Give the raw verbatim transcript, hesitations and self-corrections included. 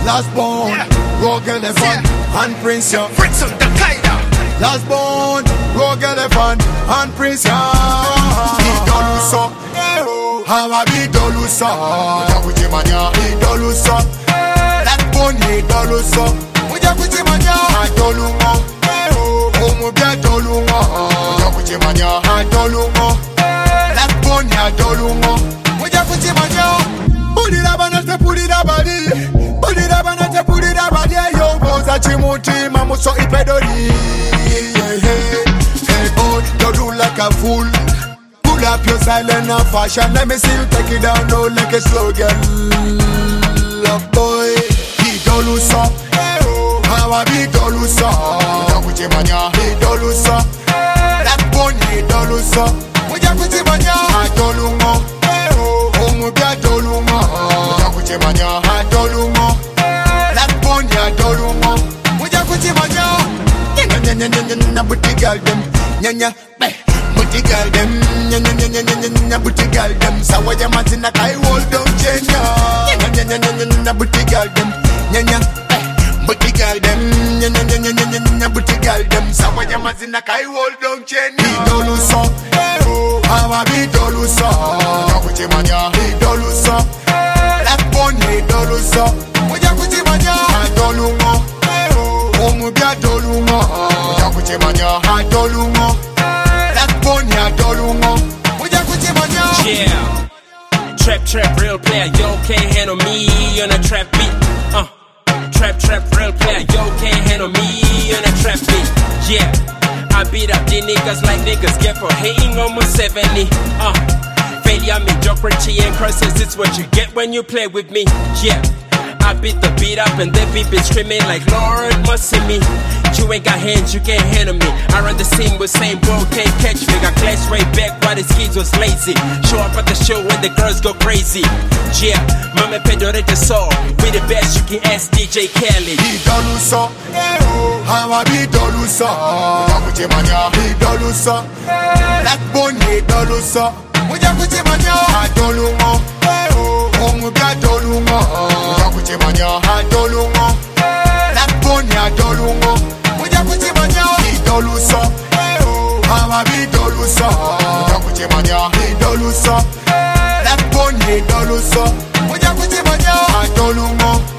Last born, Rogue Elephant, and Prince Young. Fritz on the Qaeda. Last born, Rogue Elephant, and Prince Young. Idolusa, Hawa Idolusa, Idolusa, Idolusa. Last born, Idolusa, Idolusa. Idolusa, Omubia Idolusa, Idolusa. Last born, Idolusa, Idolusa. Put it up and I put it up, buddy. Put it up and I put it up, buddy. Yo, boss, I chimuti, mamu so ipedori. Hey, boy, you do like a fool. Pull up your silent and fashion. Let me see you take it down, no, like a slow girl. Love boy, he dolusa. How I be dolusa. He dolusa. That one, he dolusa. I dolusa. Omubia Doluma, Jakuchimanya, Doluma, that one ya Doluma, Mujakuchimanya, Nana Booty Girl them, Nana, Booty Girl them, Nana Booty Girl them, Sawaya Matina, I hold on Jenya, Nana Booty Girl them, Nana, Booty Girl them, Nana Booty Girl them, Sawaya Matina, I hold on Jenya, Dolusa. Hawa Idolusa, Jakuchimanya, Idolusa. That one Idolusa, Mujakuchimanya, Idoluma, Omubia Doluma, Jakuchimanya, Idoluma. That one Idoluma, Mujakuchimanya. Yeah, trap trap real player, yo can't handle me on a trap beat. Uh, trap trap real player, yo can't handle me on a trap beat. Yeah. I beat up the niggas like niggas get for hating on my seventy. Uh, failure, mediocrity, and curses. It's what you get when you play with me. Yeah, I beat the beat up and they be screaming like Lord must see me. You ain't got hands, you can't handle me. I run the scene with same bro, can't catch me. Got class way back while the skis was lazy. Show up at the show when the girls go crazy. Yeah, Mama Pedro the soul. We the best, you can ask D J Kelly. Idolusa, Hawa Idolusa, Jakuchimanya, Idolusa. That one Idolusa, Mujakuchimanya, Idoluma, Omubia Idoluma, Jakuchimanya, Idoluma. That one Idoluma, Mujakuchimanya, Idolusa. Hawa Idolusa, Jakuchimanya, Idolusa. That one Idolusa, Mujakuchimanya, Idoluma.